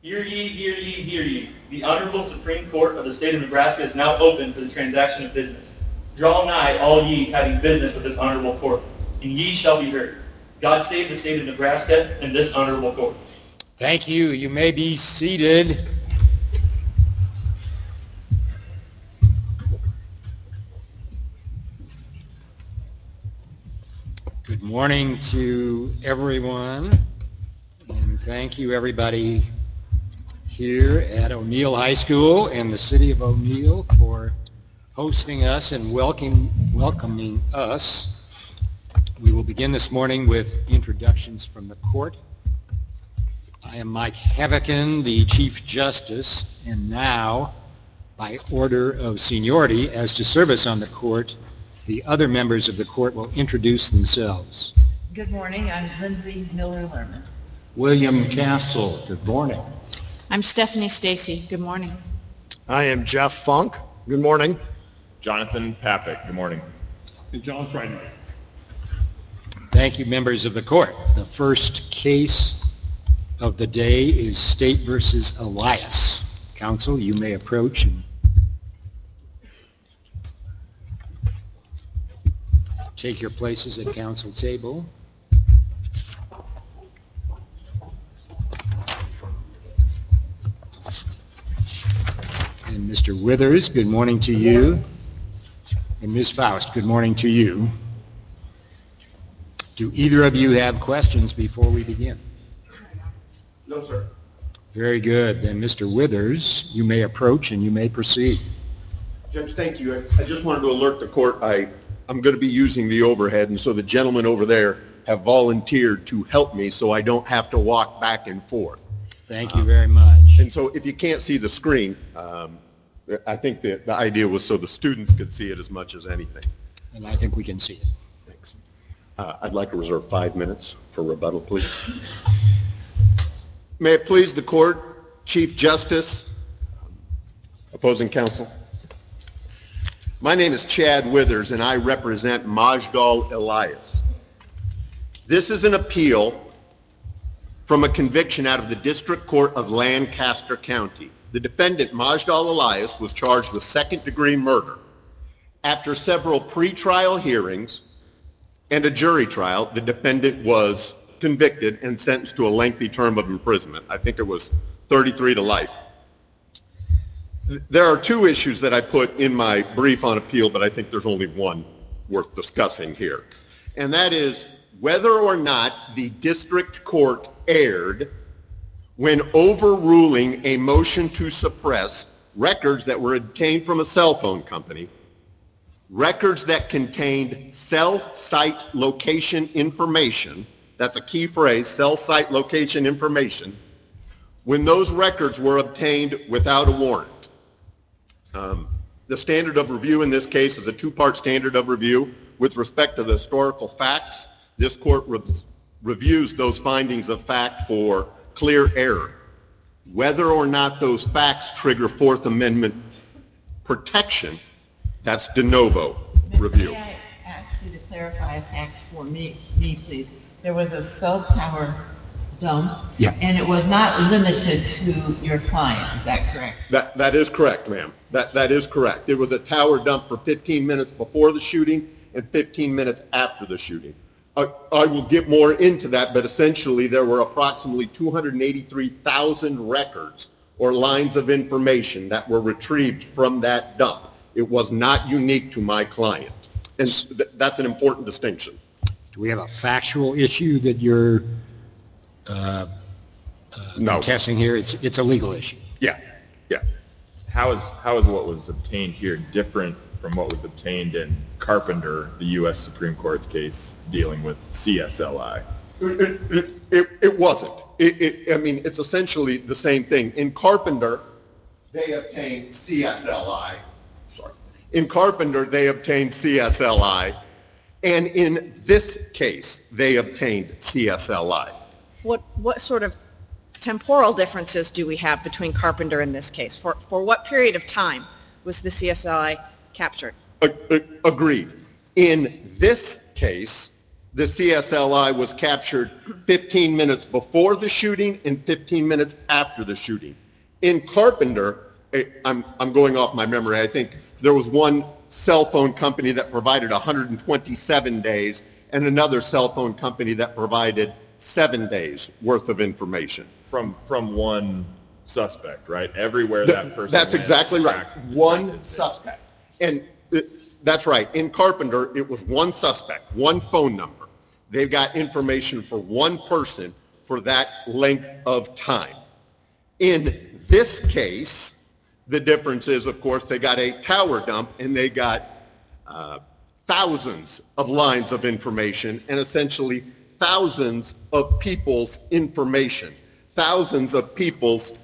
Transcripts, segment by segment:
Hear ye, hear ye, hear ye. The Honorable Supreme Court of the State of Nebraska is now open for the transaction of business. Draw nigh, all ye having business with this honorable court, and ye shall be heard. God save the State of Nebraska and this honorable court. Thank you. You may be seated. Good morning to everyone, and thank you everybody here at O'Neill High School and the City of O'Neill for hosting us and welcoming us. We will begin this morning with introductions from the court. I am Mike Heavican, the Chief Justice, and now, by order of seniority as to service on the court, the other members of the court will introduce themselves. Good morning. I'm Lindsay Miller-Lerman. William Castle. Good morning. I'm Stephanie Stacy. Good morning. I am Jeff Funk. Good morning. Jonathan Papik. Good morning. And John Friday. Thank you, members of the court. The first case of the day is State versus Elias. Counsel, you may approach and take your places at council table. And Mr. Withers, good morning to you. And Ms. Faust, good morning to you. Do either of you have questions before we begin? No, sir. Very good. Then Mr. Withers, you may approach and you may proceed. Judge, thank you. I just wanted to alert the court. I'm going to be using the overhead, and so the gentlemen over there have volunteered to help me so I don't have to walk back and forth. Thank you very much. And so if you can't see the screen, I think the idea was so the students could see it as much as anything. And I think we can see it. Thanks. I'd like to reserve 5 minutes for rebuttal, please. May it please the court, Chief Justice, opposing counsel. My name is Chad Withers, and I represent Majdal Elias. This is an appeal from a conviction out of the District Court of Lancaster County. The defendant, Majdal Elias, was charged with second-degree murder. After several pretrial hearings and a jury trial, the defendant was convicted and sentenced to a lengthy term of imprisonment. I think it was 33 to life. There are two issues that I put in my brief on appeal, but I think there's only one worth discussing here. And that is whether or not the district court erred when overruling a motion to suppress records that were obtained from a cell phone company, records that contained cell site location information, that's a key phrase, cell site location information, when those records were obtained without a warrant. The standard of review in this case is a two-part standard of review. With respect to the historical facts, this court reviews those findings of fact for clear error. Whether or not those facts trigger Fourth Amendment protection, that's de novo review. May I ask you to clarify a fact for me, please? There was a cell tower dump, and it was not limited to your client. Is that correct? That is correct, ma'am. That is correct. It was a tower dump for 15 minutes before the shooting and 15 minutes after the shooting. I will get more into that, but essentially there were approximately 283,000 records or lines of information that were retrieved from that dump. It was not unique to my client, and that's an important distinction. Do we have a factual issue that you're No. contesting here? It's a legal issue. Yeah. How is what was obtained here different from what was obtained in Carpenter, the U.S. Supreme Court's case dealing with CSLI? It wasn't. I mean, it's essentially the same thing. In Carpenter, they obtained CSLI. In Carpenter, they obtained CSLI. And in this case, they obtained CSLI. What sort of temporal differences do we have between Carpenter and this case? For what period of time was the CSLI captured? Agreed. In this case, the CSLI was captured 15 minutes before the shooting and 15 minutes after the shooting. In Carpenter, I'm going off my memory, I think there was one cell phone company that provided 127 days and another cell phone company that provided 7 days worth of information. From one suspect, right? Everywhere that person That's went, exactly right. tracked One detectives. suspect. And that's right. In Carpenter, it was one suspect, one phone number. They've got information for one person for that length of time. In this case, the difference is, of course, they got a tower dump and they got thousands of lines of information and essentially thousands of people's information, thousands of people's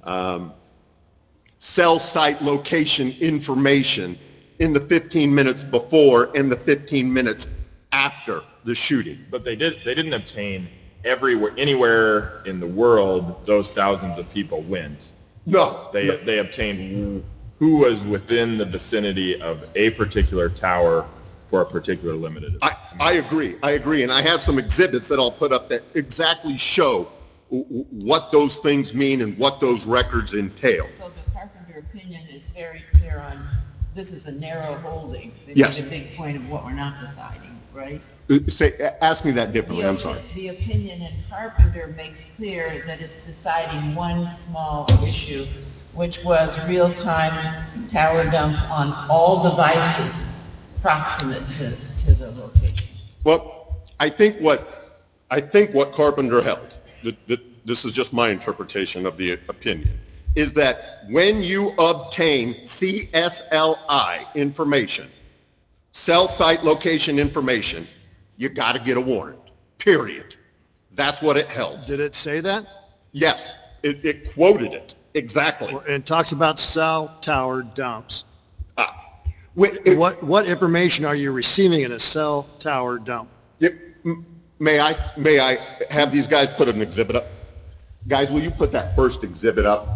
cell site location information in the 15 minutes before and the 15 minutes after the shooting. But they didn't obtain anywhere in the world those thousands of people went. No. They obtained who was within the vicinity of a particular tower for a particular limited event. I agree. And I have some exhibits that I'll put up that exactly show what those things mean and what those records entail. So the Carpenter opinion is very clear on, this is a narrow holding. They Yes. made a big point of what we're not deciding, right? Ask me that differently, I'm sorry. The opinion in Carpenter makes clear that it's deciding one small issue, which was real-time tower dumps on all devices proximate to the location. Well, I think what Carpenter held, this is just my interpretation of the opinion, is that when you obtain CSLI information, cell site location information, you got to get a warrant, period. That's what it held. Did it say that? Yes, it quoted it, exactly. It talks about cell tower dumps. What, What information are you receiving in a cell tower dump? may I have these guys put an exhibit up? Guys, will you put that first exhibit up?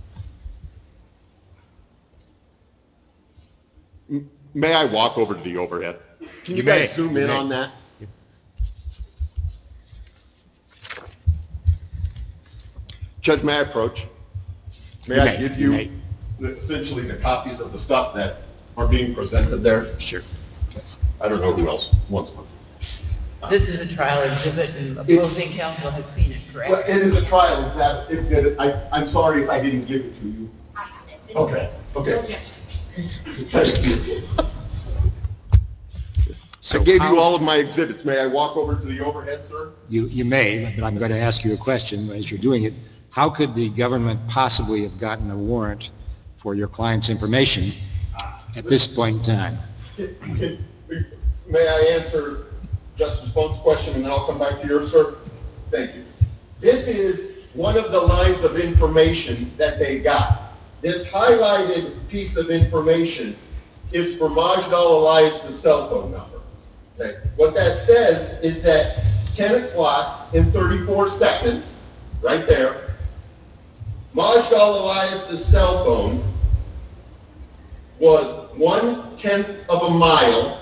May I walk over to the overhead? Can you guys zoom in on that? Judge, may I approach? May I give you essentially the copies of the stuff that are being presented there? Sure. I don't know who else wants one. This is a trial exhibit, and opposing counsel has seen it, correct? Well, it is a trial exhibit. I'm sorry if I didn't give it to you. Okay. Thank you. I gave you all of my exhibits. May I walk over to the overhead, sir? You may, but I'm going to ask you a question as you're doing it. How could the government possibly have gotten a warrant for your client's information at this point in time? May I answer Justice Funk's question and then I'll come back to yours, sir? Thank you. This is one of the lines of information that they got. This highlighted piece of information is for Majdal Elias' cell phone number. Okay. What that says is that 10 o'clock and 34 seconds, right there, Majdal Elias' cell phone was 1/10 of a mile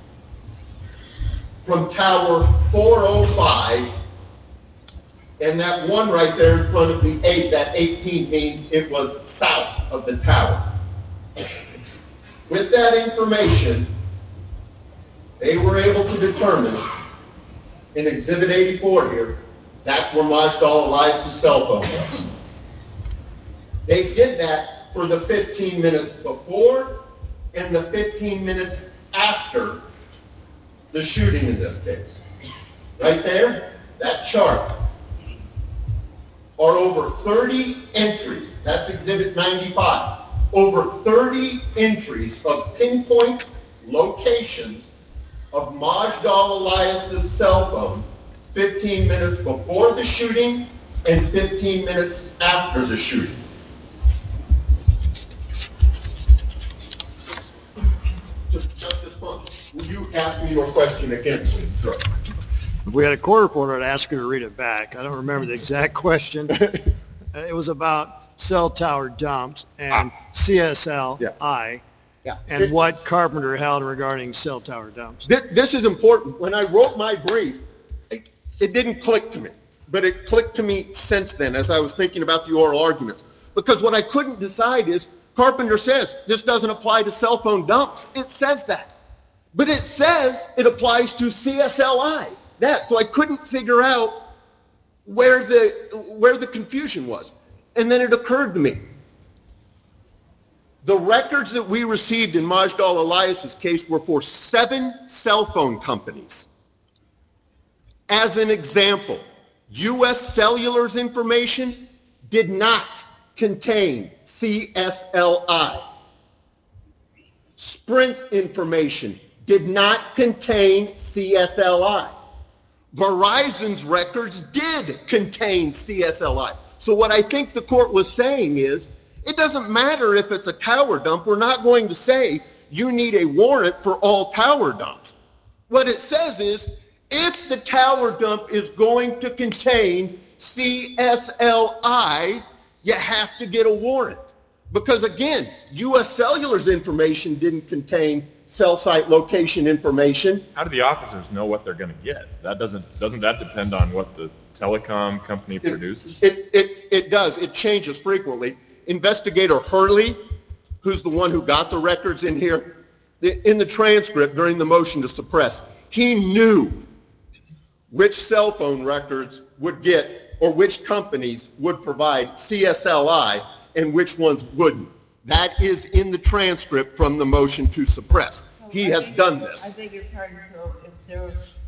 from tower 405, and that one right there in front of the 8, that 18 means it was south of the tower. With that information, they were able to determine in Exhibit 84 here, that's where Majdal Elias' cell phone was. They did that for the 15 minutes before and the 15 minutes after the shooting in this case. Right there, that chart, are over 30 entries. That's Exhibit 95. Over 30 entries of pinpoint locations of Majdal Elias' cell phone 15 minutes before the shooting and 15 minutes after the shooting. Justice Funk, will you ask me your question again, please, sir? If we had a court reporter, I'd ask her to read it back. I don't remember the exact question. It was about cell tower dumps and CSLI. and what Carpenter held regarding cell tower dumps. This is important. When I wrote my brief, it didn't click to me, but it clicked to me since then as I was thinking about the oral arguments. Because what I couldn't decide is, Carpenter says this doesn't apply to cell phone dumps. It says that. But it says it applies to CSLI. So I couldn't figure out where the confusion was. And then it occurred to me. The records that we received in Majdal Elias's case were for 7 cell phone companies. As an example, U.S. Cellular's information did not contain CSLI. Sprint's information did not contain CSLI. Verizon's records did contain CSLI. So what I think the court was saying is, it doesn't matter if it's a tower dump. We're not going to say you need a warrant for all tower dumps. What it says is, if the tower dump is going to contain CSLI, you have to get a warrant. Because again, U.S. Cellular's information didn't contain cell site location information. How do the officers know what they're going to get? Doesn't that depend on what the telecom company produces? It does. It changes frequently. Investigator Hurley, who's the one who got the records in here, in the transcript during the motion to suppress, he knew which cell phone records would get, or which companies would provide CSLI and which ones wouldn't. That is in the transcript from the motion to suppress. He has done this. I beg your pardon, so if there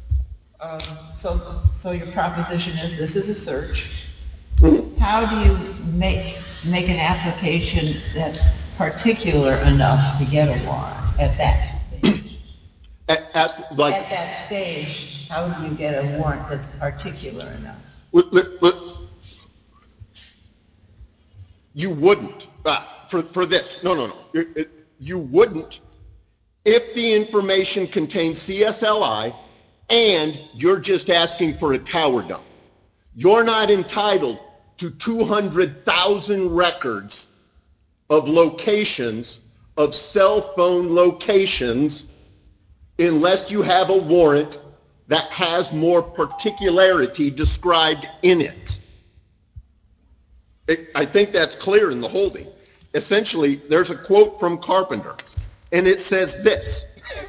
was, so your proposition is this is a search. How do you make an application that's particular enough to get a warrant at that stage? At that stage, how do you get a warrant that's particular enough? You wouldn't, for this, no. You wouldn't if the information contains CSLI and you're just asking for a tower dump. You're not entitled to 200,000 records of locations, of cell phone locations, unless you have a warrant that has more particularity described in it. I think that's clear in the holding. Essentially, there's a quote from Carpenter, and it says this: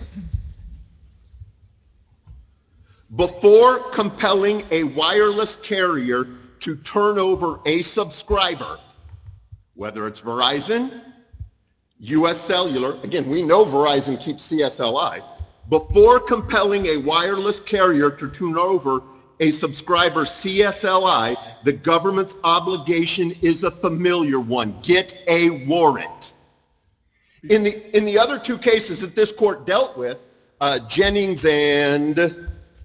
before compelling a wireless carrier to turn over a subscriber, whether it's Verizon, U.S. Cellular, again, we know Verizon keeps CSLI, before compelling a wireless carrier to turn over a subscriber's CSLI, the government's obligation is a familiar one. Get a warrant. In the other 2 cases that this court dealt with, Jennings and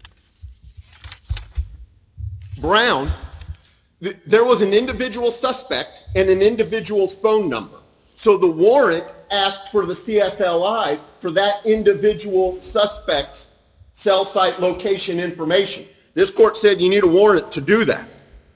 Brown, there was an individual suspect and an individual's phone number. So the warrant asked for the CSLI for that individual suspect's cell site location information. This court said you need a warrant to do that.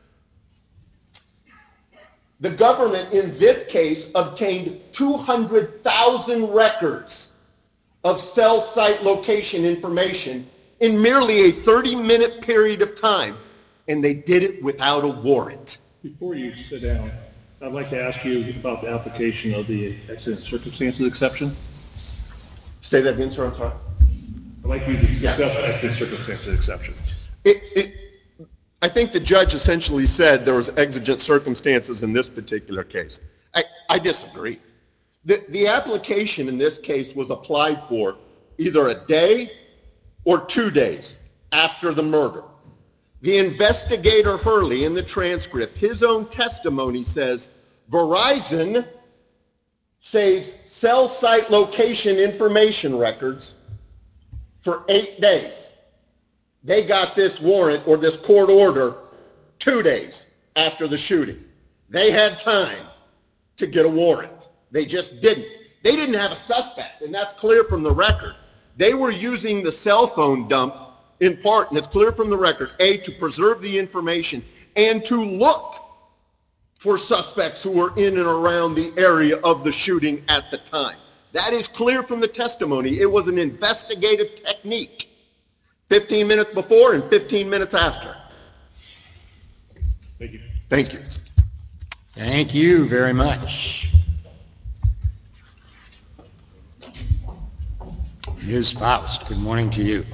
The government in this case obtained 200,000 records of cell site location information in merely a 30-minute period of time, and they did it without a warrant. Before you sit down, I'd like to ask you about the application of the accident circumstances exception. Say that again, sir, I'm sorry. I'd like you to discuss the accident circumstances exception. I think the judge essentially said there was exigent circumstances in this particular case. I disagree. The application in this case was applied for either a day or 2 days after the murder. The investigator Hurley in the transcript, his own testimony says, Verizon saves cell site location information records for 8 days. They got this warrant or this court order 2 days after the shooting. They had time to get a warrant. They just didn't. They didn't have a suspect, and that's clear from the record. They were using the cell phone dump in part, and it's clear from the record, A, to preserve the information and to look for suspects who were in and around the area of the shooting at the time. That is clear from the testimony. It was an investigative technique. 15 minutes before and 15 minutes after. Thank you. Thank you. Thank you very much. Ms. Faust, good morning to you.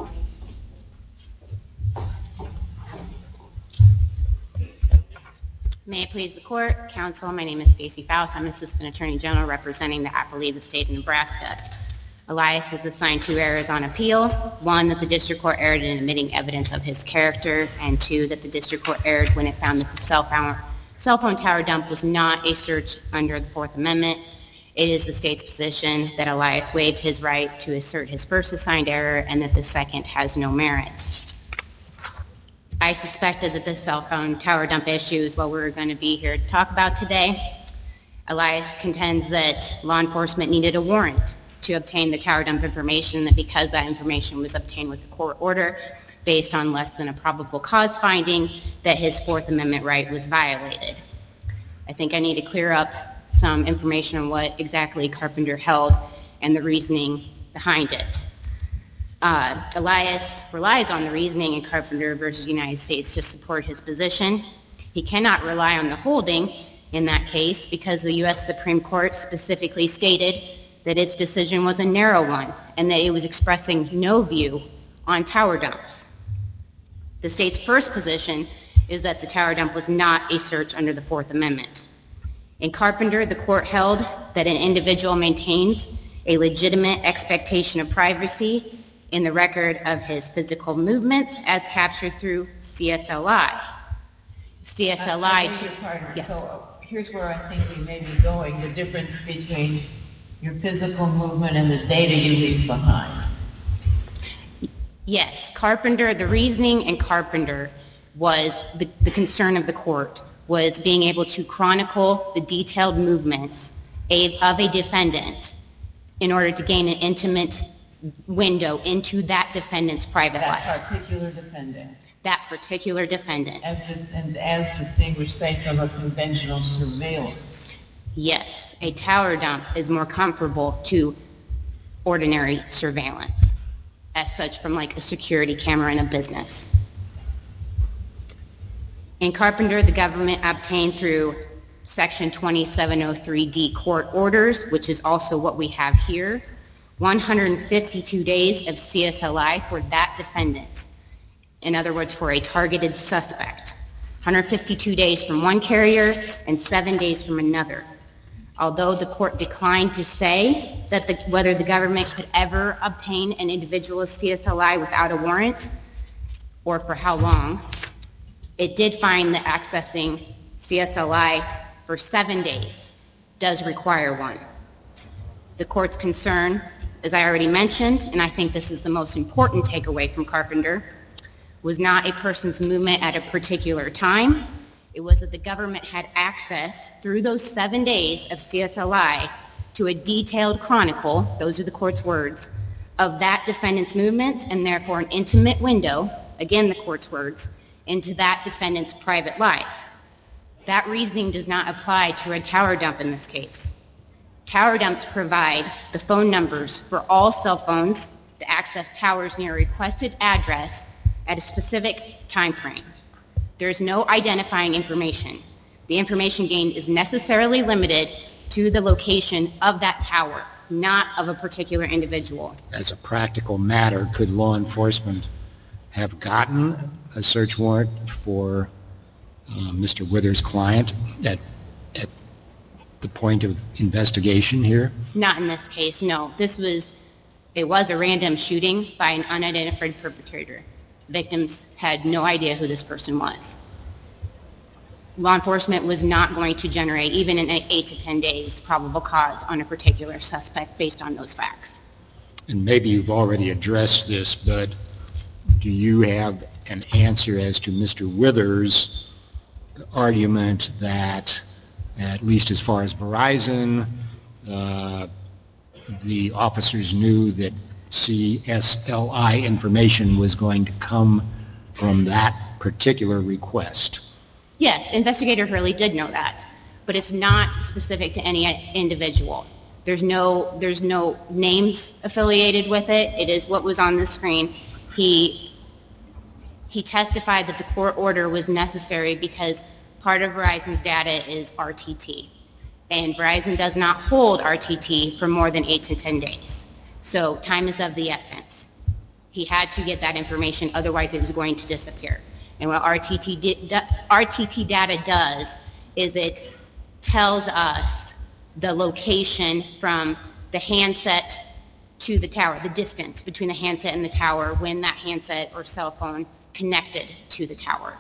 May it please the court, counsel, my name is Stacey Faust. I'm Assistant Attorney General representing the appellee of the state of Nebraska. Elias is assigned 2 errors on appeal. 1, that the district court erred in admitting evidence of his character, and 2, that the district court erred when it found that the cell phone tower dump was not a search under the Fourth Amendment. It is the state's position that Elias waived his right to assert his first assigned error and that the second has no merit. I suspected that the cell phone tower dump issue is what we're going to be here to talk about today. Elias contends that law enforcement needed a warrant to obtain the tower dump information, that because that information was obtained with a court order based on less than a probable cause finding, that his Fourth Amendment right was violated. I think I need to clear up some information on what exactly Carpenter held and the reasoning behind it. Elias relies on the reasoning in Carpenter versus United States to support his position. He cannot rely on the holding in that case because the U.S. Supreme Court specifically stated that its decision was a narrow one and that it was expressing no view on tower dumps. The state's first position is that the tower dump was not a search under the Fourth Amendment. In Carpenter, the court held that an individual maintains a legitimate expectation of privacy in the record of his physical movements as captured through CSLI. Yes. So here's where I think we may be going, the difference between your physical movement and the data you leave behind. Yes, Carpenter, the reasoning in Carpenter was the concern of the court was being able to chronicle the detailed movements of a defendant in order to gain an intimate window into that defendant's private life. That particular defendant. That particular defendant. As distinguished, say, from a conventional surveillance. Yes, a tower dump is more comparable to ordinary surveillance, as such from like a security camera in a business. In Carpenter, the government obtained through Section 2703D court orders, which is also what we have here, 152 days of CSLI for that defendant. In other words, for a targeted suspect. 152 days from one carrier and 7 days from another. Although the court declined to say that whether the government could ever obtain an individual's CSLI without a warrant, or for how long, it did find that accessing CSLI for 7 days does require one. The court's concern, as I already mentioned, and I think this is the most important takeaway from Carpenter, was not a person's movement at a particular time. It was that the government had access through those 7 days of CSLI to a detailed chronicle, those are the court's words, of that defendant's movements and therefore an intimate window, again the court's words, into that defendant's private life. That reasoning does not apply to a tower dump in this case. Tower dumps provide the phone numbers for all cell phones to access towers near a requested address at a specific time frame. There is no identifying information. The information gained is necessarily limited to the location of that tower, not of a particular individual. As a practical matter, could law enforcement have gotten a search warrant for Mr. Withers' client at the point of investigation here? Not in this case, no. It was a random shooting by an unidentified perpetrator. Victims had no idea who this person was. Law enforcement was not going to generate, even in 8 to 10 days, probable cause on a particular suspect based on those facts. And maybe you've already addressed this, but do you have an answer as to Mr. Withers' argument that, at least as far as Verizon, the officers knew that CSLI information was going to come from that particular request? Yes, Investigator Hurley did know that, but it's not specific to any individual. There's no names affiliated with it. It is what was on the screen. He testified that the court order was necessary because part of Verizon's data is RTT. And Verizon does not hold RTT for more than 8 to 10 days. So time is of the essence. He had to get that information, otherwise it was going to disappear. And what RTT data does is it tells us the location from the handset to the tower, the distance between the handset and the tower when that handset or cell phone connected to the tower.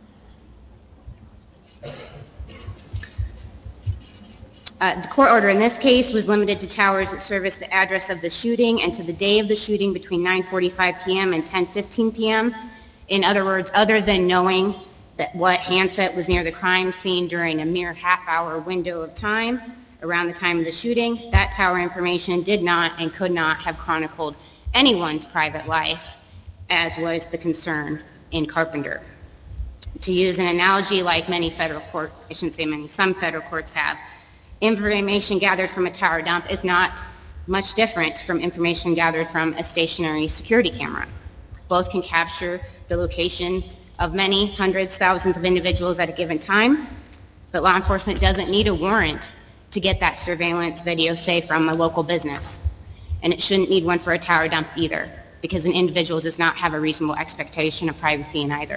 The court order in this case was limited to towers that service the address of the shooting and to the day of the shooting between 9:45 p.m. and 10:15 p.m. In other words, other than knowing that what handset was near the crime scene during a mere half-hour window of time around the time of the shooting, that tower information did not and could not have chronicled anyone's private life, as was the concern in Carpenter. To use an analogy like many federal courts, I shouldn't say many, some federal courts have, information gathered from a tower dump is not much different from information gathered from a stationary security camera. Both can capture the location of many hundreds, thousands of individuals at a given time, but law enforcement doesn't need a warrant to get that surveillance video, say, from a local business. And it shouldn't need one for a tower dump either, because an individual does not have a reasonable expectation of privacy in either.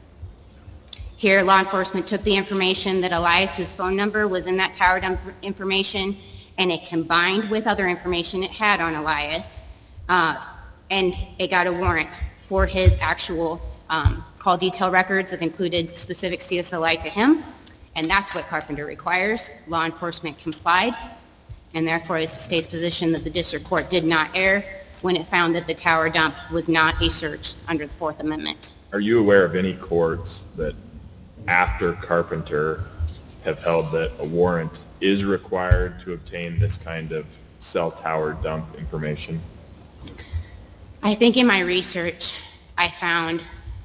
Here, law enforcement took the information that Elias's phone number was in that tower dump information, and it combined with other information it had on Elias, and it got a warrant for his actual call detail records that included specific CSLI to him, and that's what Carpenter requires. Law enforcement complied, and therefore it's the state's position that the district court did not err when it found that the tower dump was not a search under the Fourth Amendment. Are you aware of any courts that after Carpenter have held that a warrant is required to obtain this kind of cell tower dump information? I think in my research, I found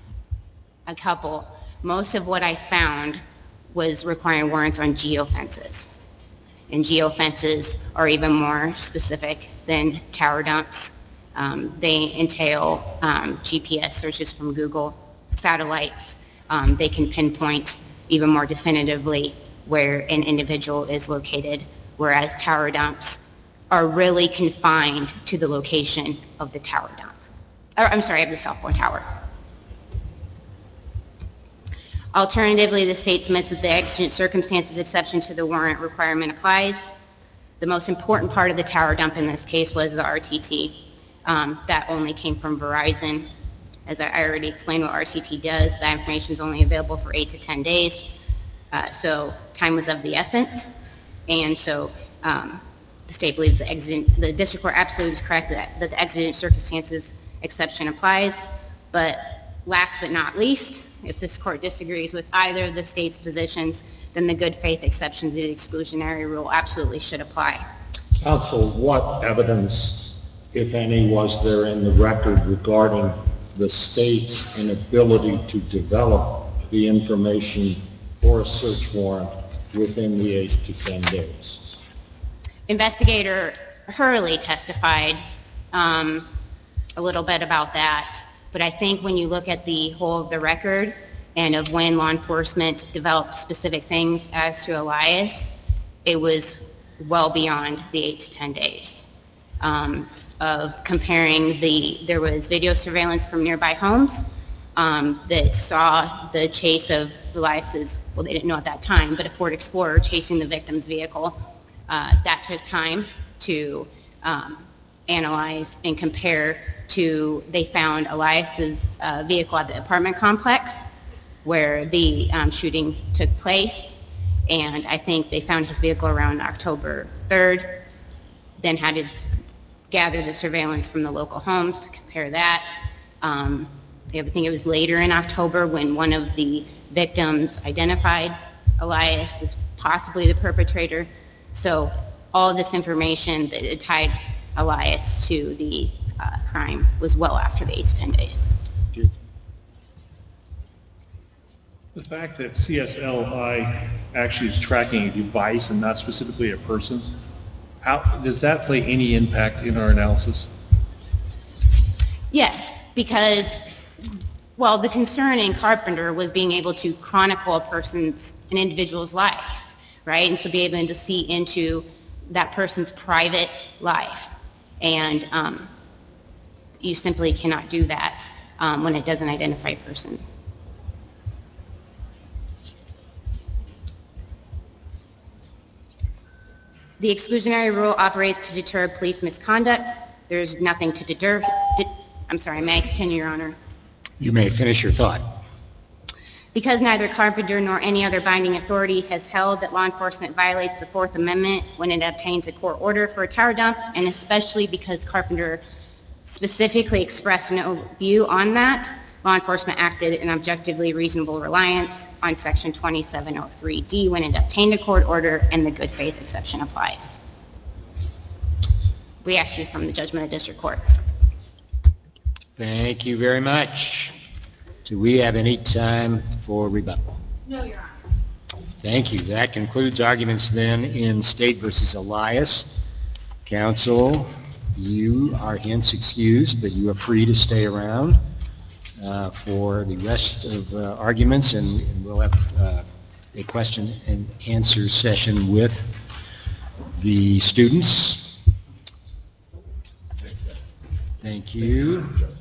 a couple. Most of what I found was requiring warrants on geofences. And geofences are even more specific than tower dumps. They entail GPS searches from Google, satellites. They can pinpoint even more definitively where an individual is located, whereas tower dumps are really confined to the location of the tower dump. Of the cell phone tower. Alternatively, the state submits that the exigent circumstances exception to the warrant requirement applies. The most important part of the tower dump in this case was the RTT. That only came from Verizon. As I already explained what RTT does, that information is only available for 8 to 10 days. So time was of the essence. And so the state believes the district court absolutely is correct that the exigent circumstances exception applies. But last but not least, if this court disagrees with either of the state's positions, then the good faith exception to the exclusionary rule absolutely should apply. Counsel, what evidence, if any, was there in the record regarding the state's inability to develop the information for a search warrant within the 8 to 10 days? Investigator Hurley testified a little bit about that, but I think when you look at the whole of the record and of when law enforcement developed specific things as to Elias, it was well beyond the 8 to 10 days. Of comparing there was video surveillance from nearby homes that saw the chase of Elias's, well, they didn't know at that time, but a Ford Explorer chasing the victim's vehicle. That took time to analyze and compare to, they found Elias's vehicle at the apartment complex where the shooting took place, and I think they found his vehicle around October 3rd, then had to gather the surveillance from the local homes to compare that. I think it was later in October when one of the victims identified Elias as possibly the perpetrator. So all of this information that tied Elias to the crime was well after the 8 to 10 days. The fact that CSLI actually is tracking a device and not specifically a person, Does that play any impact in our analysis? Yes, because, well, the concern in Carpenter was being able to chronicle an individual's life, right? And so be able to see into that person's private life. And you simply cannot do that when it doesn't identify a person. The exclusionary rule operates to deter police misconduct. There's nothing to deter. I'm sorry, may I continue, Your Honor? You may finish your thought. Because neither Carpenter nor any other binding authority has held that law enforcement violates the Fourth Amendment when it obtains a court order for a tower dump, and especially because Carpenter specifically expressed no view on that, law enforcement acted in objectively reasonable reliance on Section 2703D when it obtained a court order, and the good faith exception applies. We ask you from the judgment of the district court. Thank you very much. Do we have any time for rebuttal? No, Your Honor. Thank you. That concludes arguments then in State versus Elias. Counsel, you are hence excused, but you are free to stay around for the rest of arguments, and we'll have a question and answer session with the students. Thank you.